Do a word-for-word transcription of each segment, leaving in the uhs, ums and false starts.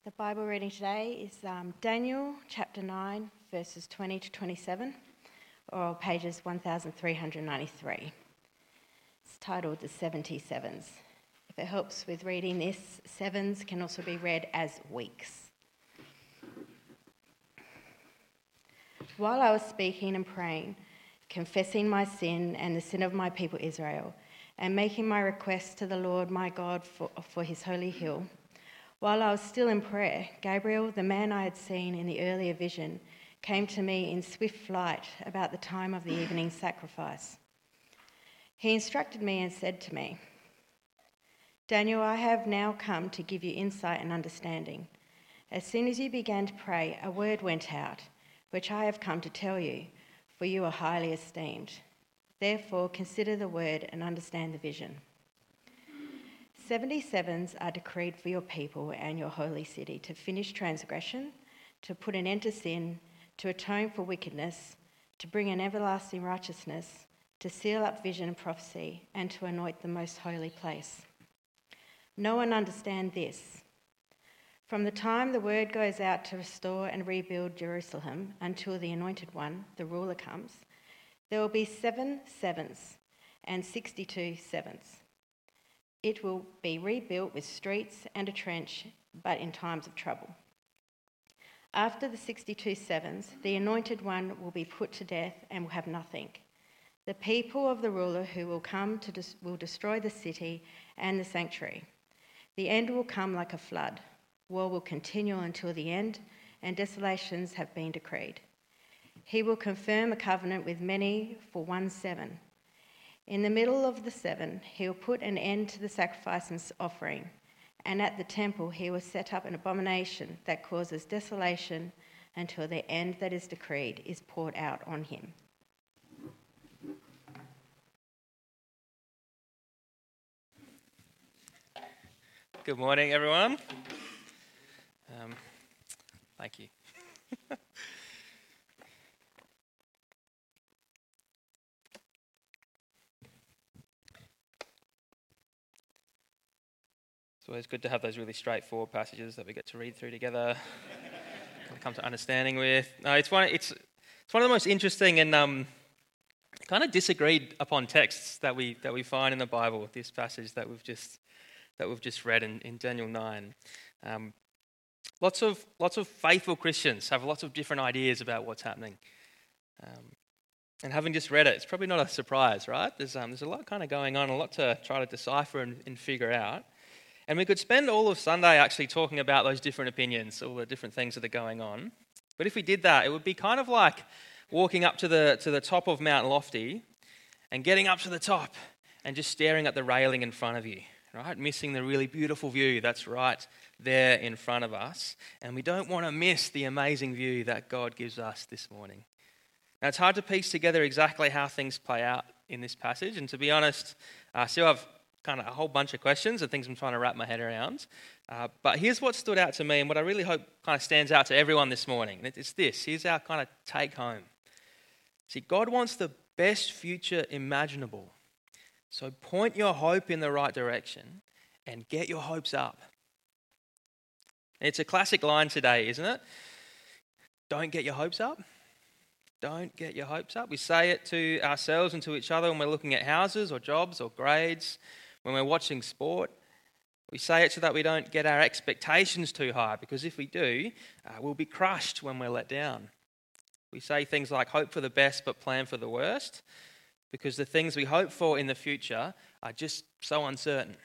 The Bible reading today is um, Daniel chapter nine, verses twenty to twenty-seven, or pages one thousand three hundred ninety-three. It's titled The seventy Sevens. If it helps with reading this, sevens can also be read as weeks. While I was speaking and praying, confessing my sin and the sin of my people Israel, and making my requests to the Lord my God for, for his holy hill, while I was still in prayer, Gabriel, the man I had seen in the earlier vision, came to me in swift flight about the time of the evening sacrifice. He instructed me and said to me, "Daniel, I have now come to give you insight and understanding. As soon as you began to pray, a word went out, which I have come to tell you, for you are highly esteemed. Therefore, consider the word and understand the vision. Seventy sevens are decreed for your people and your holy city to finish transgression, to put an end to sin, to atone for wickedness, to bring an everlasting righteousness, to seal up vision and prophecy, and to anoint the most holy place. Know and understand this. From the time the word goes out to restore and rebuild Jerusalem until the Anointed One, the ruler, comes, there will be seven sevens and sixty-two sevens. It will be rebuilt with streets and a trench, but in times of trouble. After the sixty-two sevens, the Anointed One will be put to death and will have nothing. The people of the ruler who will come to des- will destroy the city and the sanctuary. The end will come like a flood. War will continue until the end, and desolations have been decreed. He will confirm a covenant with many for one seven. In the middle of the seven, he will put an end to the sacrifice and offering, and at the temple he will set up an abomination that causes desolation until the end that is decreed is poured out on him." Good morning, everyone. Um, thank you. It's always good to have those really straightforward passages that we get to read through together, and come to understanding with. No, it's one. It's it's one of the most interesting and um, kind of disagreed upon texts that we that we find in the Bible. This passage that we've just that we've just read in, in Daniel nine. Um, lots of lots of faithful Christians have lots of different ideas about what's happening. Um, and having just read it, it's probably not a surprise, right? There's um, there's a lot kind of going on, a lot to try to decipher and, and figure out. And we could spend all of Sunday actually talking about those different opinions, all the different things that are going on. But if we did that, it would be kind of like walking up to the to the top of Mount Lofty and getting up to the top and just staring at the railing in front of you, right? Missing the really beautiful view that's right there in front of us. And we don't want to miss the amazing view that God gives us this morning. Now, it's hard to piece together exactly how things play out in this passage. And to be honest, I still have kind of a whole bunch of questions and things I'm trying to wrap my head around. Uh, but here's what stood out to me and what I really hope kind of stands out to everyone this morning. It's this. Here's our kind of take home. See, God wants the best future imaginable. So point your hope in the right direction and get your hopes up. It's a classic line today, isn't it? Don't get your hopes up. Don't get your hopes up. We say it to ourselves and to each other when we're looking at houses or jobs or grades, when we're watching sport. We say it so that we don't get our expectations too high, because if we do, uh, we'll be crushed when we're let down. We say things like hope for the best but plan for the worst, because the things we hope for in the future are just so uncertain.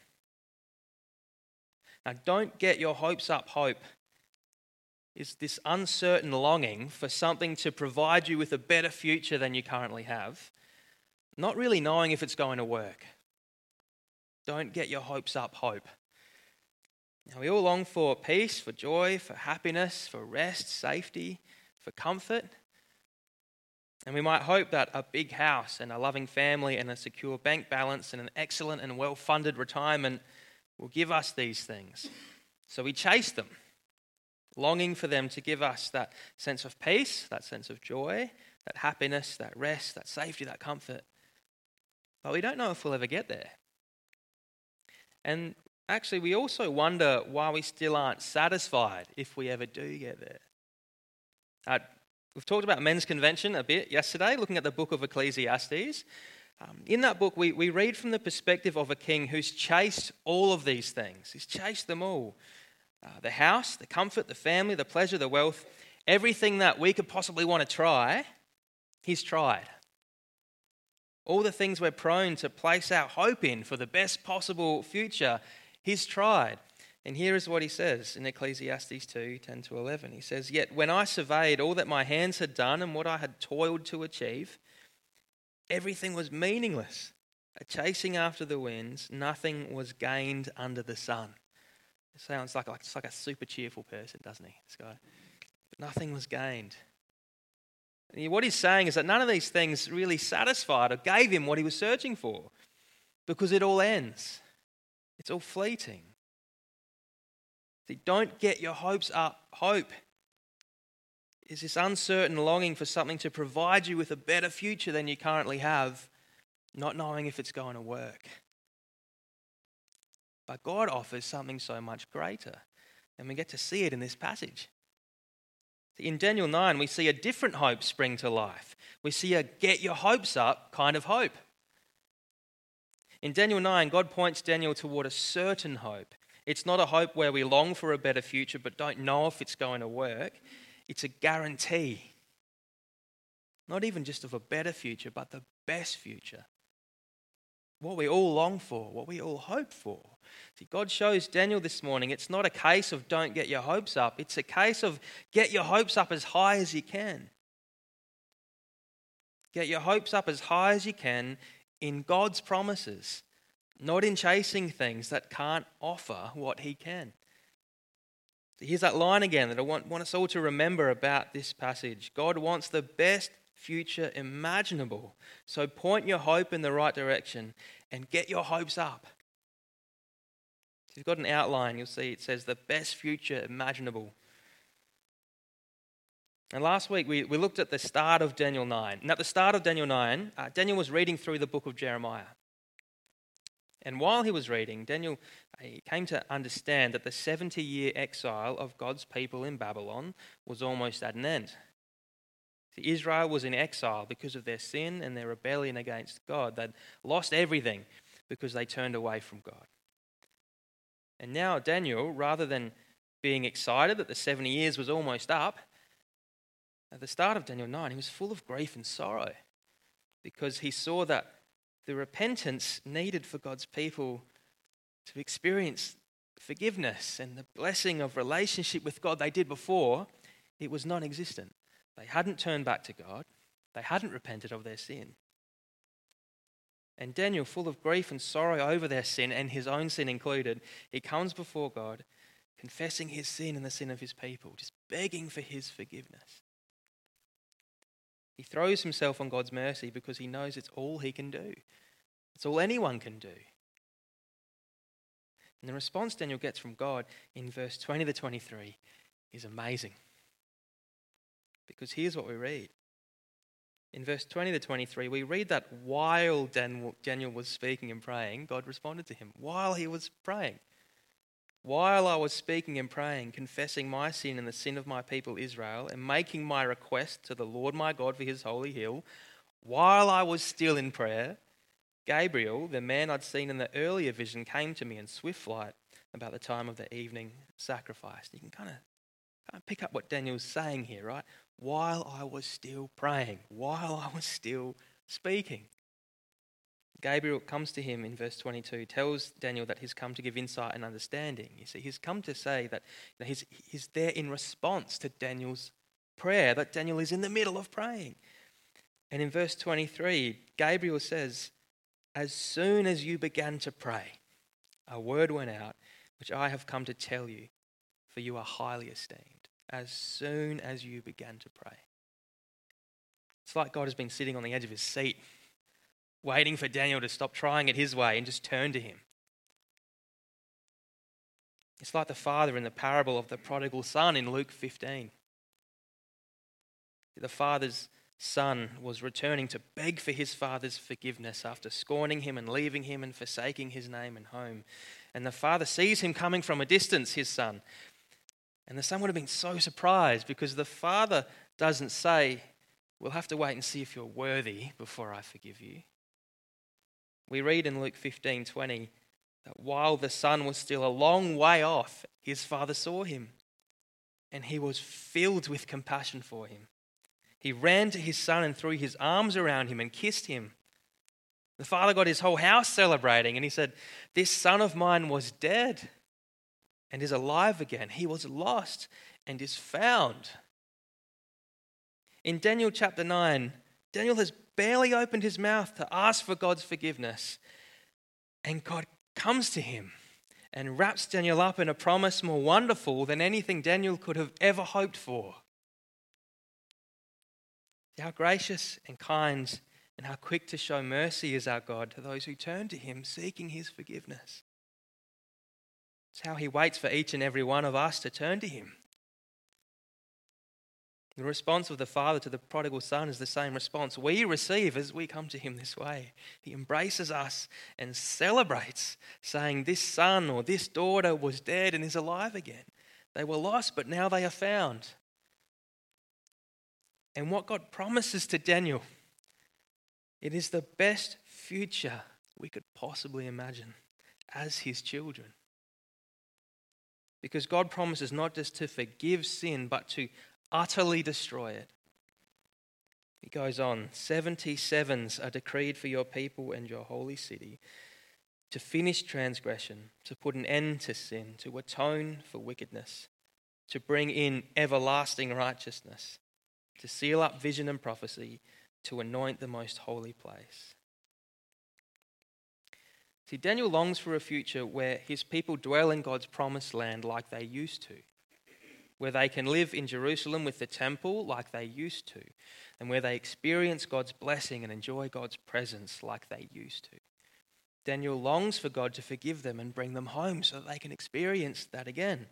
Now, don't get your hopes up. Hope is this uncertain longing for something to provide you with a better future than you currently have, not really knowing if it's going to work. Don't get your hopes up. Hope. Now, we all long for peace, for joy, for happiness, for rest, safety, for comfort. And we might hope that a big house and a loving family and a secure bank balance and an excellent and well-funded retirement will give us these things. So we chase them, longing for them to give us that sense of peace, that sense of joy, that happiness, that rest, that safety, that comfort. But we don't know if we'll ever get there. And actually, we also wonder why we still aren't satisfied if we ever do get there. Uh, we've talked about men's convention a bit yesterday, looking at the book of Ecclesiastes. Um, in that book, we, we read from the perspective of a king who's chased all of these things. He's chased them all. Uh, the house, the comfort, the family, the pleasure, the wealth, everything that we could possibly want to try, he's tried. All the things we're prone to place our hope in for the best possible future, he's tried. And here is what he says in Ecclesiastes two, ten to eleven. He says, "Yet when I surveyed all that my hands had done and what I had toiled to achieve, everything was meaningless. A chasing after the winds, nothing was gained under the sun." It sounds like, like, it's like a super cheerful person, doesn't he, this guy? But nothing was gained. And what he's saying is that none of these things really satisfied or gave him what he was searching for, because it all ends. It's all fleeting. See, don't get your hopes up. Hope is this uncertain longing for something to provide you with a better future than you currently have, not knowing if it's going to work. But God offers something so much greater, and we get to see it in this passage. In Daniel nine, we see a different hope spring to life. We see a get your hopes up kind of hope. In Daniel nine, God points Daniel toward a certain hope. It's not a hope where we long for a better future but don't know if it's going to work. It's a guarantee. Not even just of a better future, but the best future. What we all long for, what we all hope for. See, God shows Daniel this morning, it's not a case of don't get your hopes up. It's a case of get your hopes up as high as you can. Get your hopes up as high as you can in God's promises, not in chasing things that can't offer what he can. So here's that line again that I want, want us all to remember about this passage. God wants the best future imaginable. So point your hope in the right direction and get your hopes up. If you've got an outline, you'll see it says the best future imaginable. And last week we, we looked at the start of Daniel nine. And at the start of Daniel nine, uh, Daniel was reading through the book of Jeremiah. And while he was reading, Daniel uh, came to understand that the seventy-year exile of God's people in Babylon was almost at an end. Israel was in exile because of their sin and their rebellion against God. They'd lost everything because they turned away from God. And now Daniel, rather than being excited that the seventy years was almost up, at the start of Daniel nine, he was full of grief and sorrow because he saw that the repentance needed for God's people to experience forgiveness and the blessing of relationship with God they did before, it was non-existent. They hadn't turned back to God. They hadn't repented of their sin. And Daniel, full of grief and sorrow over their sin, and his own sin included, he comes before God, confessing his sin and the sin of his people, just begging for his forgiveness. He throws himself on God's mercy because he knows it's all he can do. It's all anyone can do. And the response Daniel gets from God in verse twenty to twenty-three is amazing. Because here's what we read. In verse twenty to twenty-three, we read that while Daniel was speaking and praying, God responded to him. While he was praying. While I was speaking and praying, confessing my sin and the sin of my people Israel, and making my request to the Lord my God for his holy hill, while I was still in prayer, Gabriel, the man I'd seen in the earlier vision, came to me in swift flight about the time of the evening sacrifice. You can kind of, kind of pick up what Daniel's saying here, right? While I was still praying, while I was still speaking. Gabriel comes to him in verse twenty-two, tells Daniel that he's come to give insight and understanding. You see, he's come to say that you know, he's, he's there in response to Daniel's prayer, that Daniel is in the middle of praying. And in verse twenty-three, Gabriel says, as soon as you began to pray, a word went out, which I have come to tell you, for you are highly esteemed. As soon as you began to pray. It's like God has been sitting on the edge of his seat, waiting for Daniel to stop trying it his way and just turn to him. It's like the father in the parable of the prodigal son in Luke fifteen. The father's son was returning to beg for his father's forgiveness after scorning him and leaving him and forsaking his name and home. And the father sees him coming from a distance, his son. And the son would have been so surprised because the father doesn't say, we'll have to wait and see if you're worthy before I forgive you. We read in Luke fifteen twenty that while the son was still a long way off, his father saw him and he was filled with compassion for him. He ran to his son and threw his arms around him and kissed him. The father got his whole house celebrating and he said, this son of mine was dead and is alive again. He was lost and is found. In Daniel chapter nine, Daniel has barely opened his mouth to ask for God's forgiveness. And God comes to him and wraps Daniel up in a promise more wonderful than anything Daniel could have ever hoped for. How gracious and kind and how quick to show mercy is our God to those who turn to him seeking his forgiveness. It's how he waits for each and every one of us to turn to him. The response of the father to the prodigal son is the same response we receive as we come to him this way. He embraces us and celebrates, saying this son or this daughter was dead and is alive again. They were lost, but now they are found. And what God promises to Daniel, it is the best future we could possibly imagine as his children. Because God promises not just to forgive sin, but to utterly destroy it. He goes on, seventy sevens are decreed for your people and your holy city, to finish transgression, to put an end to sin, to atone for wickedness, to bring in everlasting righteousness, to seal up vision and prophecy, to anoint the most holy place. See, Daniel longs for a future where his people dwell in God's promised land like they used to, where they can live in Jerusalem with the temple like they used to, and where they experience God's blessing and enjoy God's presence like they used to. Daniel longs for God to forgive them and bring them home so that they can experience that again.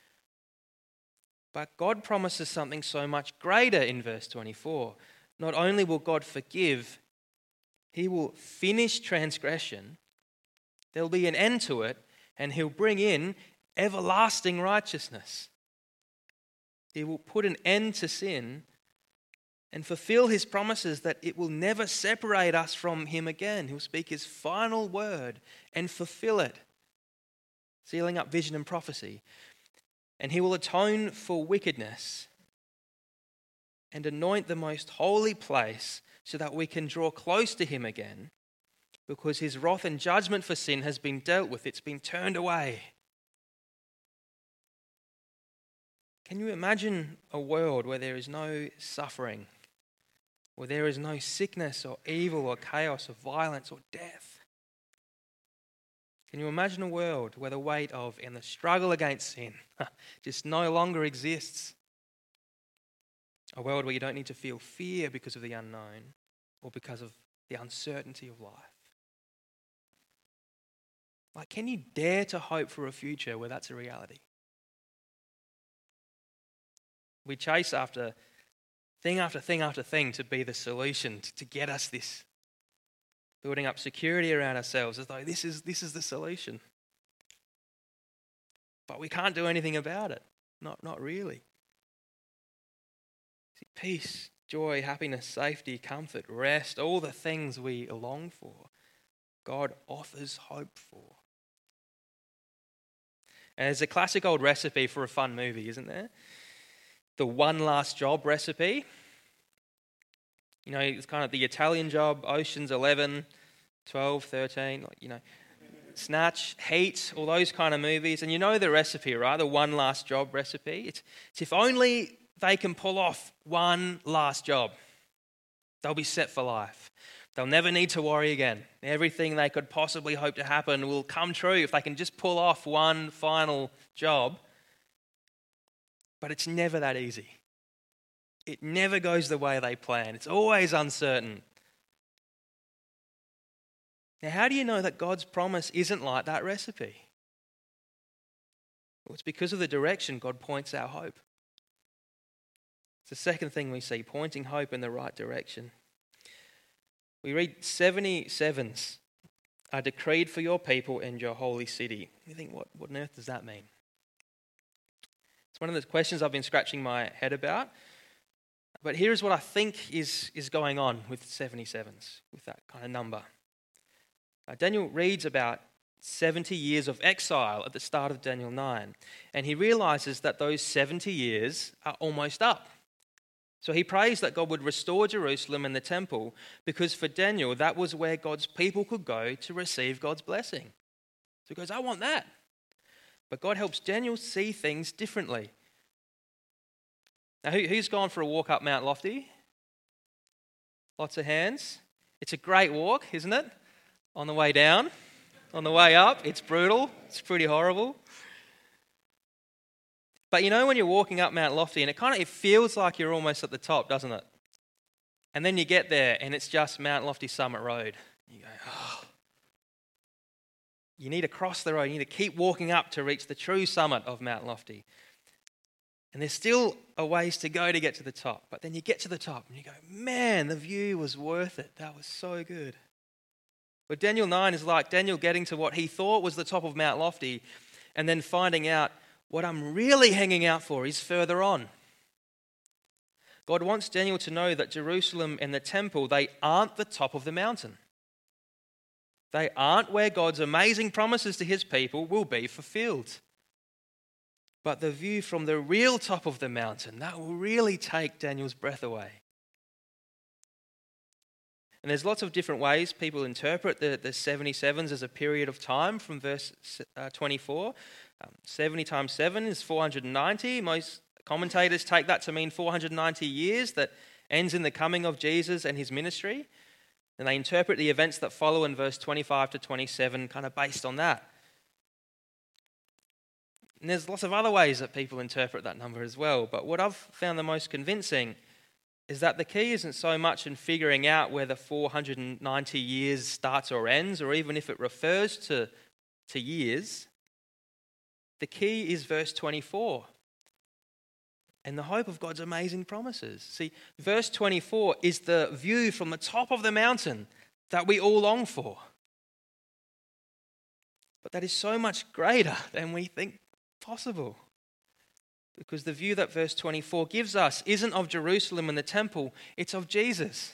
But God promises something so much greater in verse twenty-four. Not only will God forgive, he will finish transgression. There'll be an end to it, and he'll bring in everlasting righteousness. He will put an end to sin and fulfill his promises that it will never separate us from him again. He'll speak his final word and fulfill it, sealing up vision and prophecy. And he will atone for wickedness and anoint the most holy place so that we can draw close to him again, because his wrath and judgment for sin has been dealt with. It's been turned away. Can you imagine a world where there is no suffering, where there is no sickness or evil or chaos or violence or death? Can you imagine a world where the weight of and the struggle against sin just no longer exists? A world where you don't need to feel fear because of the unknown or because of the uncertainty of life. Like, can you dare to hope for a future where that's a reality? We chase after thing after thing after thing to be the solution, to, to get us this. Building up security around ourselves as though this is, this is the solution. But we can't do anything about it. Not, not really. See, peace, joy, happiness, safety, comfort, rest, all the things we long for, God offers hope for. And there's a classic old recipe for a fun movie, isn't there? The One Last Job recipe. You know, it's kind of the Italian Job, Ocean's eleven, twelve, thirteen, like, you know, Snatch, Heat, all those kind of movies. And you know the recipe, right? The One Last Job recipe. It's, it's if only they can pull off one last job, they'll be set for life. They'll never need to worry again. Everything they could possibly hope to happen will come true if they can just pull off one final job. But it's never that easy. It never goes the way they plan. It's always uncertain. Now, how do you know that God's promise isn't like that recipe? Well, it's because of the direction God points our hope. It's the second thing we see, pointing hope in the right direction. We read seventy-sevens are decreed for your people and your holy city. You think, what, what on earth does that mean? It's one of the questions I've been scratching my head about. But here's what I think is, is going on with seventy-sevens, with that kind of number. Uh, Daniel reads about seventy years of exile at the start of Daniel nine, and he realizes that those seventy years are almost up. So he prays that God would restore Jerusalem and the temple, because for Daniel, that was where God's people could go to receive God's blessing. So he goes, I want that. But God helps Daniel see things differently. Now, who, who's gone for a walk up Mount Lofty? Lots of hands. It's a great walk, isn't it? On the way down, on the way up, it's brutal. It's pretty horrible. But you know when you're walking up Mount Lofty and it kind of it feels like you're almost at the top, doesn't it? And then you get there and it's just Mount Lofty Summit Road. You go, oh. You need to cross the road. You need to keep walking up to reach the true summit of Mount Lofty. And there's still a ways to go to get to the top. But then you get to the top and you go, man, the view was worth it. That was so good. But Daniel nine is like Daniel getting to what he thought was the top of Mount Lofty and then finding out what I'm really hanging out for is further on. God wants Daniel to know that Jerusalem and the temple, they aren't the top of the mountain. They aren't where God's amazing promises to his people will be fulfilled. But the view from the real top of the mountain, that will really take Daniel's breath away. And there's lots of different ways people interpret the, the seventy-sevens as a period of time from verse uh, twenty-four. Um, seventy times seven is four hundred ninety. Most commentators take that to mean four hundred ninety years that ends in the coming of Jesus and his ministry. And they interpret the events that follow in verse twenty-five to twenty-seven kind of based on that. And there's lots of other ways that people interpret that number as well. But what I've found the most convincing is that the key isn't so much in figuring out where the four hundred ninety years starts or ends, or even if it refers to, to years. The key is verse twenty-four and the hope of God's amazing promises. See, verse twenty-four is the view from the top of the mountain that we all long for. But that is so much greater than we think possible. Because the view that verse twenty-four gives us isn't of Jerusalem and the temple, it's of Jesus.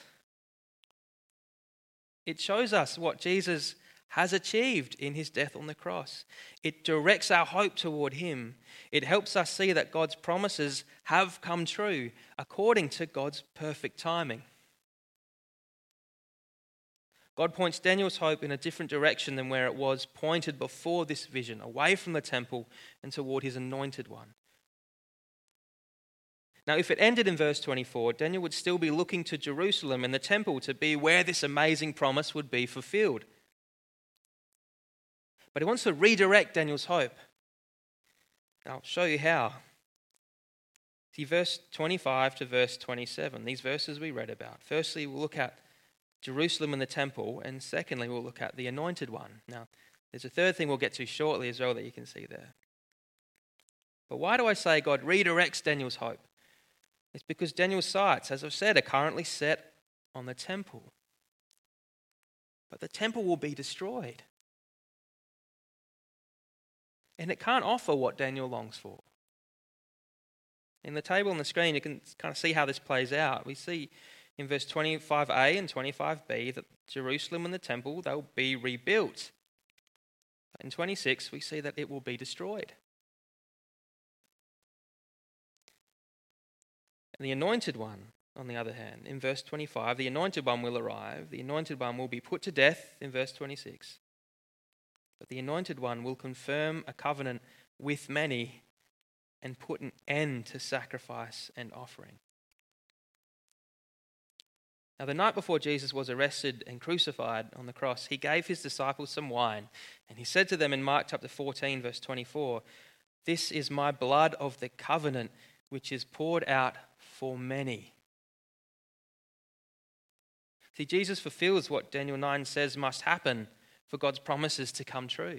It shows us what Jesus has achieved in his death on the cross. It directs our hope toward him. It helps us see that God's promises have come true according to God's perfect timing. God points Daniel's hope in a different direction than where it was pointed before this vision, away from the temple and toward his anointed one. Now, if it ended in verse twenty-four, Daniel would still be looking to Jerusalem and the temple to be where this amazing promise would be fulfilled. But he wants to redirect Daniel's hope. I'll show you how. See, verse twenty-five to verse twenty-seven, these verses we read about. Firstly, we'll look at Jerusalem and the temple, and secondly, we'll look at the anointed one. Now, there's a third thing we'll get to shortly as well that you can see there. But why do I say God redirects Daniel's hope? It's because Daniel's sights, as I've said, are currently set on the temple. But the temple will be destroyed. And it can't offer what Daniel longs for. In the table on the screen, you can kind of see how this plays out. We see in verse twenty-five a and twenty-five b that Jerusalem and the temple, they'll be rebuilt. In twenty-six, we see that it will be destroyed. And the anointed one, on the other hand, in verse twenty-five, the anointed one will arrive. The anointed one will be put to death in verse twenty-six. But the anointed one will confirm a covenant with many and put an end to sacrifice and offering. Now, the night before Jesus was arrested and crucified on the cross, he gave his disciples some wine, and he said to them in Mark chapter fourteen, verse twenty-four, "This is my blood of the covenant, which is poured out for many." See, Jesus fulfills what Daniel nine says must happen for God's promises to come true.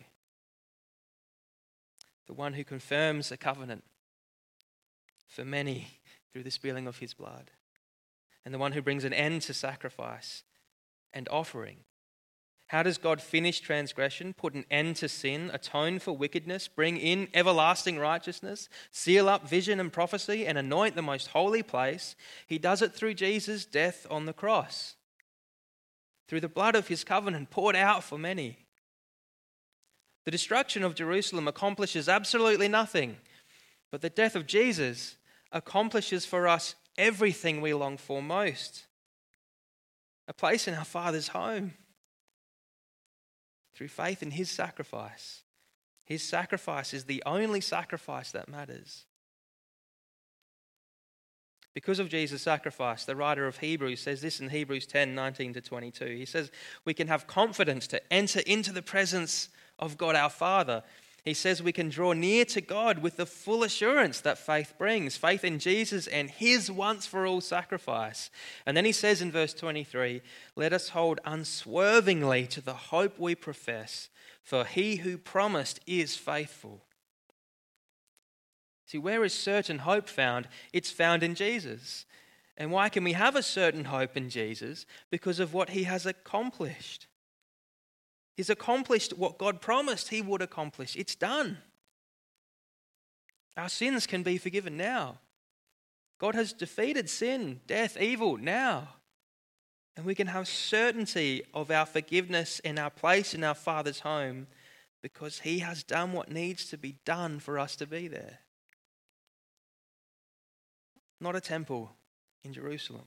The one who confirms a covenant for many through the spilling of his blood, and the one who brings an end to sacrifice and offering. How does God finish transgression, put an end to sin, atone for wickedness, bring in everlasting righteousness, seal up vision and prophecy, and anoint the most holy place? He does it through Jesus' death on the cross, through the blood of his covenant poured out for many. The destruction of Jerusalem accomplishes absolutely nothing, but the death of Jesus accomplishes for us everything we long for most: a place in our Father's home. Through faith in his sacrifice. His sacrifice is the only sacrifice that matters. Because of Jesus' sacrifice, the writer of Hebrews says this in Hebrews ten, nineteen to twenty-two. He says, we can have confidence to enter into the presence of God our Father. He says we can draw near to God with the full assurance that faith brings, faith in Jesus and his once-for-all sacrifice. And then he says in verse twenty-three, let us hold unswervingly to the hope we profess, for he who promised is faithful. See, where is certain hope found? It's found in Jesus. And why can we have a certain hope in Jesus? Because of what he has accomplished. He's accomplished what God promised he would accomplish. It's done. Our sins can be forgiven now. God has defeated sin, death, evil now. And we can have certainty of our forgiveness and our place in our Father's home because he has done what needs to be done for us to be there. Not a temple in Jerusalem.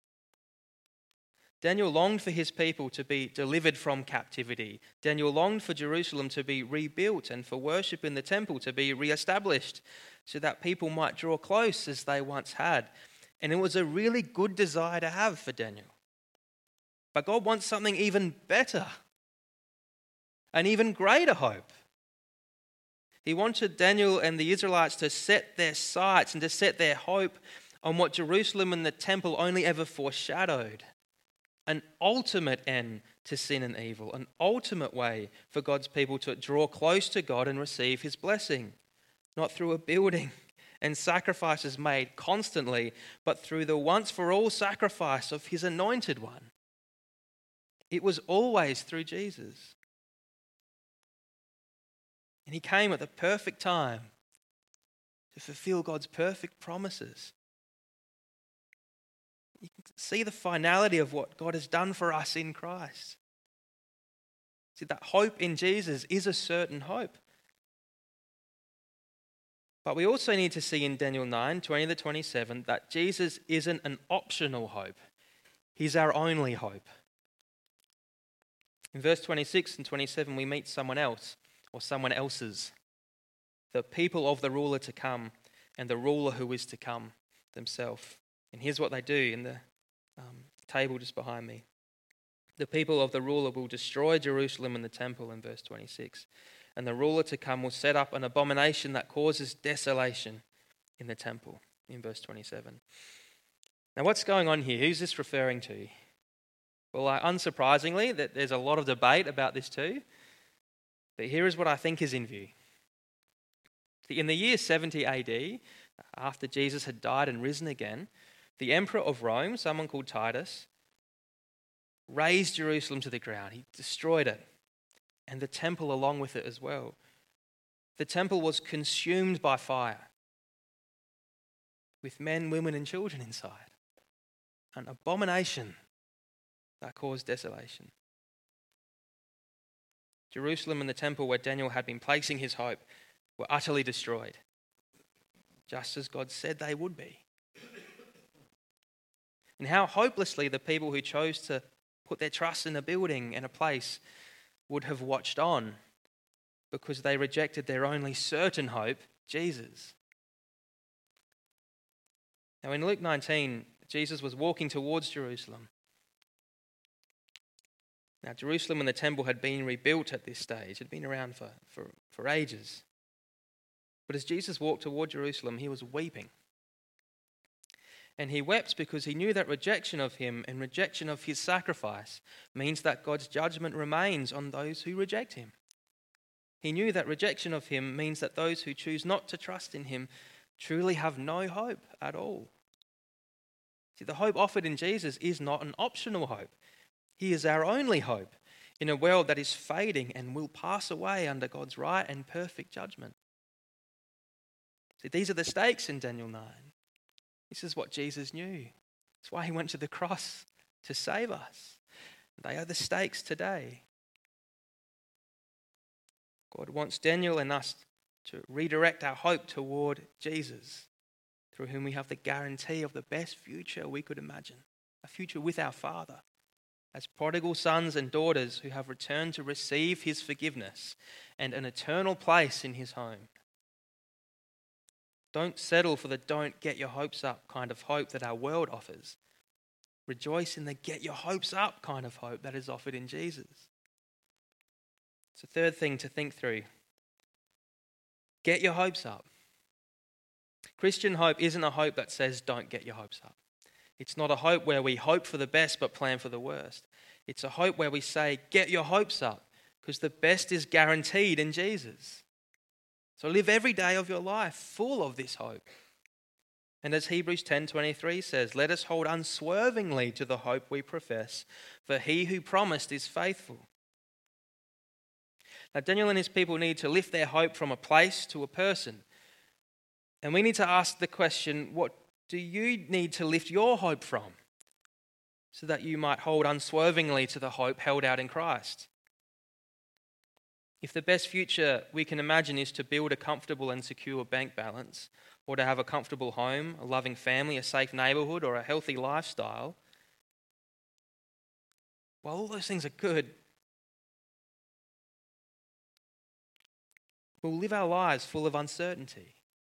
Daniel longed for his people to be delivered from captivity. Daniel longed for Jerusalem to be rebuilt and for worship in the temple to be re-established so that people might draw close as they once had. And it was a really good desire to have for Daniel. But God wants something even better, an even greater hope. He wanted Daniel and the Israelites to set their sights and to set their hope on what Jerusalem and the temple only ever foreshadowed. An ultimate end to sin and evil, an ultimate way for God's people to draw close to God and receive his blessing, not through a building and sacrifices made constantly, but through the once-for-all sacrifice of his anointed one. It was always through Jesus. And he came at the perfect time to fulfill God's perfect promises. You can see the finality of what God has done for us in Christ. See, that hope in Jesus is a certain hope. But we also need to see in Daniel nine, twenty to twenty-seven, that Jesus isn't an optional hope. He's our only hope. In verse twenty-six and twenty-seven, we meet someone else, or someone else's, the people of the ruler to come, and the ruler who is to come themselves. And here's what they do in the um, table just behind me. The people of the ruler will destroy Jerusalem and the temple in verse twenty-six. And the ruler to come will set up an abomination that causes desolation in the temple in verse twenty-seven. Now what's going on here? Who's this referring to? Well, uh, unsurprisingly, that there's a lot of debate about this too. But here is what I think is in view. In the year seventy A D, after Jesus had died and risen again, the emperor of Rome, someone called Titus, razed Jerusalem to the ground. He destroyed it, and the temple along with it as well. The temple was consumed by fire, with men, women, and children inside. An abomination that caused desolation. Jerusalem and the temple where Daniel had been placing his hope were utterly destroyed, just as God said they would be. And how hopelessly the people who chose to put their trust in a building and a place would have watched on because they rejected their only certain hope, Jesus. Now in Luke nineteen, Jesus was walking towards Jerusalem. Now Jerusalem and the temple had been rebuilt at this stage. It had been around for, for, for ages. But as Jesus walked toward Jerusalem, he was weeping. And he wept because he knew that rejection of him and rejection of his sacrifice means that God's judgment remains on those who reject him. He knew that rejection of him means that those who choose not to trust in him truly have no hope at all. See, the hope offered in Jesus is not an optional hope. He is our only hope in a world that is fading and will pass away under God's right and perfect judgment. See, these are the stakes in Daniel nine. This is what Jesus knew. That's why he went to the cross to save us. They are the stakes today. God wants Daniel and us to redirect our hope toward Jesus, through whom we have the guarantee of the best future we could imagine, a future with our Father, as prodigal sons and daughters who have returned to receive his forgiveness and an eternal place in his home. Don't settle for the don't get your hopes up kind of hope that our world offers. Rejoice in the get your hopes up kind of hope that is offered in Jesus. It's a third thing to think through. Get your hopes up. Christian hope isn't a hope that says don't get your hopes up. It's not a hope where we hope for the best but plan for the worst. It's a hope where we say get your hopes up because the best is guaranteed in Jesus. So live every day of your life full of this hope. And as Hebrews ten twenty-three says, let us hold unswervingly to the hope we profess, for he who promised is faithful. Now, Daniel and his people need to lift their hope from a place to a person. And we need to ask the question, what do you need to lift your hope from so that you might hold unswervingly to the hope held out in Christ? If the best future we can imagine is to build a comfortable and secure bank balance, or to have a comfortable home, a loving family, a safe neighbourhood, or a healthy lifestyle, while all those things are good, we'll live our lives full of uncertainty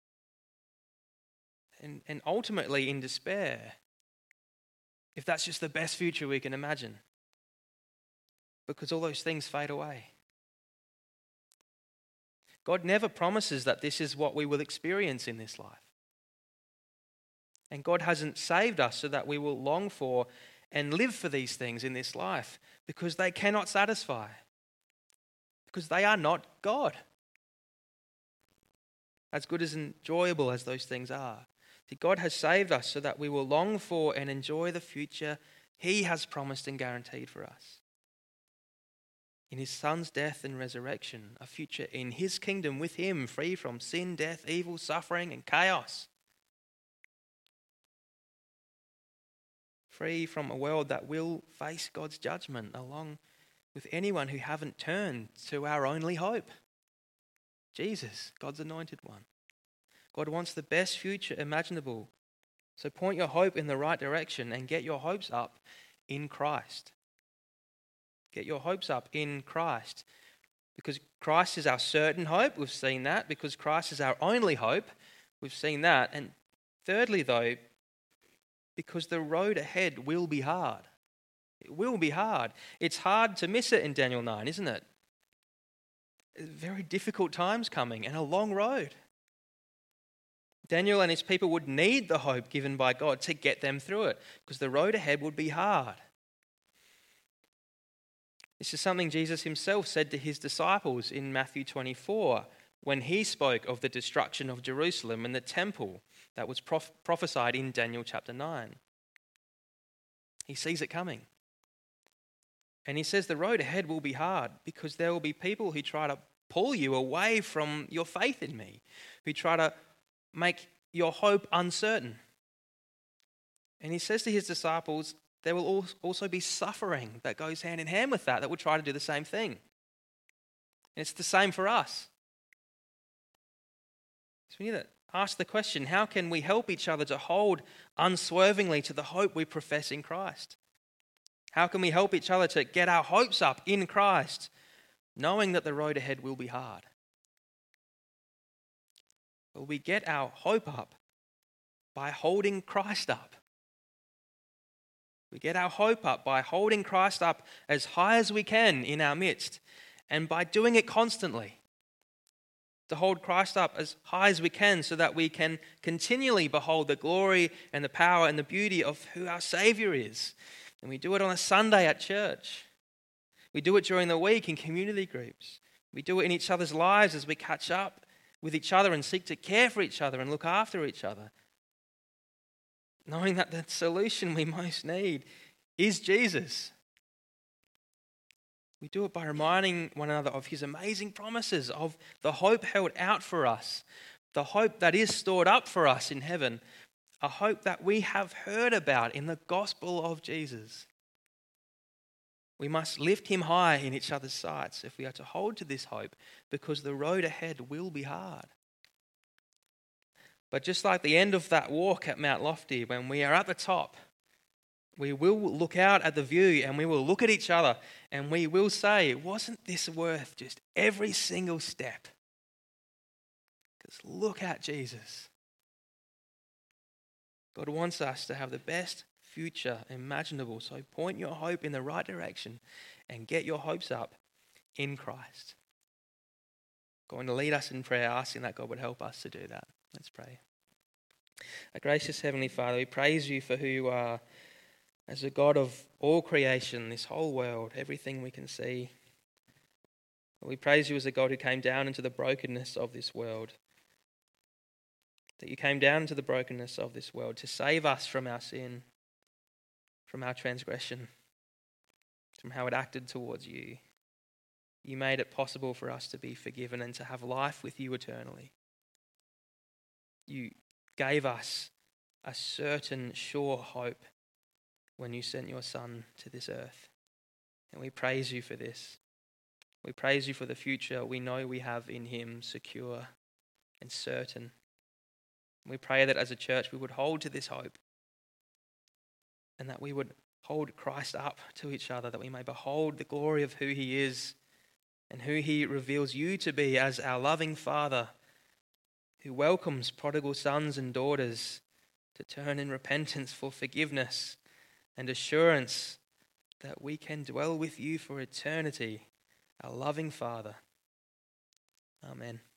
and, and ultimately in despair if that's just the best future we can imagine, because all those things fade away. God never promises that this is what we will experience in this life. And God hasn't saved us so that we will long for and live for these things in this life, because they cannot satisfy, because they are not God. As good as enjoyable as those things are, see, God has saved us so that we will long for and enjoy the future he has promised and guaranteed for us. In his Son's death and resurrection, a future in his kingdom with him, free from sin, death, evil, suffering, and chaos. Free from a world that will face God's judgment, along with anyone who haven't turned to our only hope, Jesus, God's anointed one. God wants the best future imaginable. So point your hope in the right direction and get your hopes up in Christ. Get your hopes up in Christ. Because Christ is our certain hope, we've seen that. Because Christ is our only hope, we've seen that. And thirdly, though, because the road ahead will be hard. It will be hard. It's hard to miss it in Daniel nine, isn't it? Very difficult times coming and a long road. Daniel and his people would need the hope given by God to get them through it, because the road ahead would be hard. This is something Jesus himself said to his disciples in Matthew twenty-four when he spoke of the destruction of Jerusalem and the temple that was proph- prophesied in Daniel chapter nine. He sees it coming. And he says the road ahead will be hard because there will be people who try to pull you away from your faith in me, who try to make your hope uncertain. And he says to his disciples, there will also be suffering that goes hand in hand with that, that will try to do the same thing. And it's the same for us. So we need to ask the question, how can we help each other to hold unswervingly to the hope we profess in Christ? How can we help each other to get our hopes up in Christ, knowing that the road ahead will be hard? Well, we get our hope up by holding Christ up. We get our hope up by holding Christ up as high as we can in our midst, and by doing it constantly. To hold Christ up as high as we can so that we can continually behold the glory and the power and the beauty of who our Saviour is. And we do it on a Sunday at church. We do it during the week in community groups. We do it in each other's lives as we catch up with each other and seek to care for each other and look after each other. knowing that the solution we most need is Jesus. We do it by reminding one another of his amazing promises, of the hope held out for us, the hope that is stored up for us in heaven, a hope that we have heard about in the gospel of Jesus. We must lift him high in each other's sights if we are to hold to this hope, because the road ahead will be hard. But just like the end of that walk at Mount Lofty, when we are at the top, we will look out at the view and we will look at each other and we will say, wasn't this worth just every single step? Because look at Jesus. God wants us to have the best future imaginable. So point your hope in the right direction and get your hopes up in Christ. Going to lead us in prayer, asking that God would help us to do that. Let's pray. Our gracious Heavenly Father, we praise you for who you are as a God of all creation, this whole world, everything we can see. We praise you as a God who came down into the brokenness of this world. That you came down into the brokenness of this world to save us from our sin, from our transgression, from how it acted towards you. You made it possible for us to be forgiven and to have life with you eternally. You gave us a certain, sure hope when you sent your Son to this earth. And we praise you for this. We praise you for the future we know we have in him, secure and certain. We pray that as a church we would hold to this hope and that we would hold Christ up to each other, that we may behold the glory of who he is and who he reveals you to be as our loving Father who welcomes prodigal sons and daughters to turn in repentance for forgiveness and assurance that we can dwell with you for eternity, our loving Father. Amen.